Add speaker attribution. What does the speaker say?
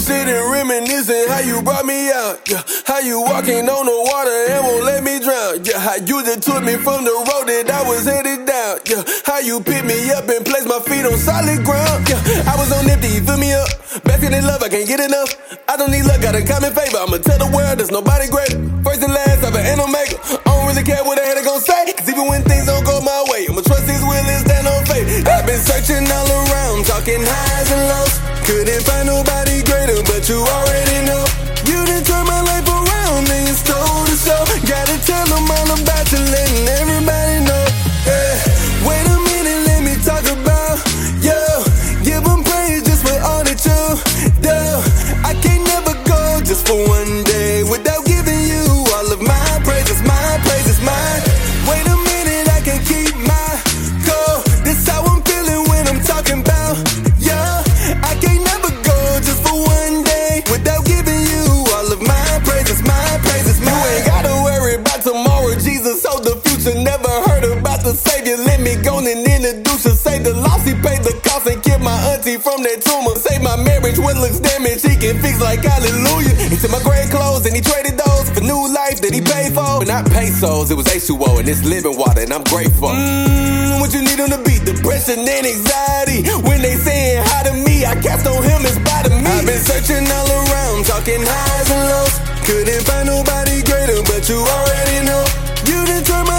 Speaker 1: sitting reminiscing how you brought me out, yeah. How you walking on the water and won't let me drown, yeah. How you just took me from the road that I was headed down, yeah. How you picked me up and placed my feet on solid ground, yeah. I was on empty, you fill me up, basking in love, I can't get enough. I don't need luck, got a common favor, I'ma tell the world there's nobody greater. First and last, I've an omega. I don't really care what a hater gon' say, cause even when things don't go my way, I'ma trust his will and stand on faith. I've been searching all around, talking highs and lows. Couldn't find nobody greater, but you already know. You done turned my life around and you stole the show. Gotta tell them all about you, letting everybody know. Yeah. Wait a minute, let me talk about you. Give them praise just for all that you do. I can't never go just for one day without giving you all of my praises. My praises, mine. Wait a minute, I can't keep my cool. This how I'm feeling when I'm talking about you. I can't never go just for one day without giving you all of my praises, my praises, mine. You ain't gotta worry about tomorrow, Jesus hold the future. Never heard about the Savior, let me go and introduce you. Save the loss, he paid the cost and kept my auntie from that tumor. Save my marriage, what looks damaged, he can fix like hallelujah. He took my grave clothes and he traded those for new life that he paid for. But not pesos, it was H2O and it's living water and I'm grateful. What you need on the beat, depression and anxiety. When they saying hi to me, I cast on him in spite of me. I've been searching all around, talking highs and lows. Couldn't find nobody greater, but you already know. You done turned my